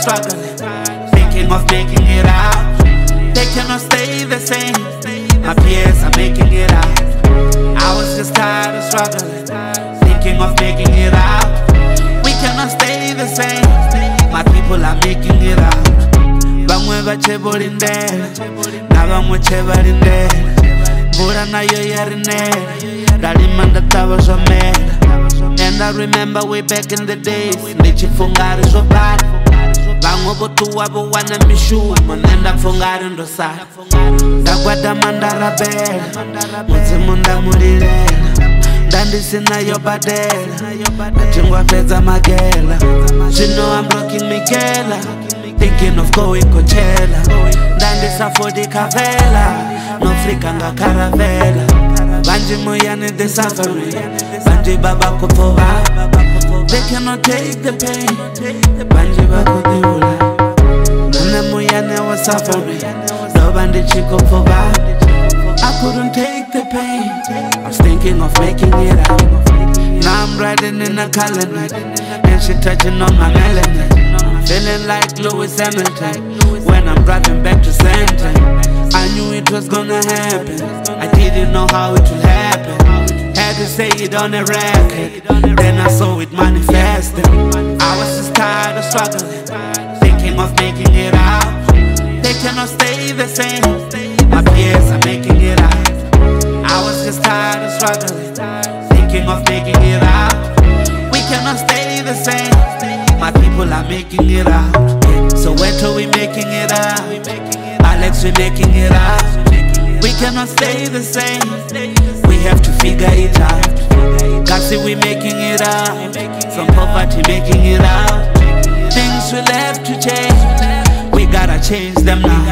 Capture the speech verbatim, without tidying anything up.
struggling, thinking of making it out. They cannot stay the same. My peers are making it out. I was just tired of struggling, thinking of making it out. We cannot stay the same. My people are making it out. Bamwe bache borindela, na bamwe che barindela. Mvura nayo yarinela, ndalimanda tava zvamela. And I remember way back in the days, ndichifungari zvobada. Vamwe votuwa vowana mishumo, nenda mfungari ndosara. Ndagwada mandarabela, mudzimu ndamurilela. Ndandisina yobadela, ndachingwapedza magela. Zvino I'm rocking Michaela, thinking of going Coachella. Ndandisa for the Cavella, no flika nga caravela. Banji moyane the suffering, banji baba kupova. They cannot take the pain, banji bako diula. Nana moyane was suffering, no bandi chiko pova. I couldn't take the pain, I was thinking of making it out. Now I'm riding in a calendar, and she touching on my melanin. Feeling like Lewis Hamilton when I'm driving back to Santa. I knew it was gonna happen, I didn't know how it would happen. Had to say it on a record, then I saw it manifesting. I was just tired of struggling, thinking of making it out. They cannot stay the same, my peers are making it out. I was just tired of struggling, thinking of making it out. We cannot stay the same, my people are making it out. So where till we making it out? Alex, we making it out. We cannot stay the same, we have to figure it out. Kasi, we making it out. From poverty making it out. Things will have to change, we gotta change them now.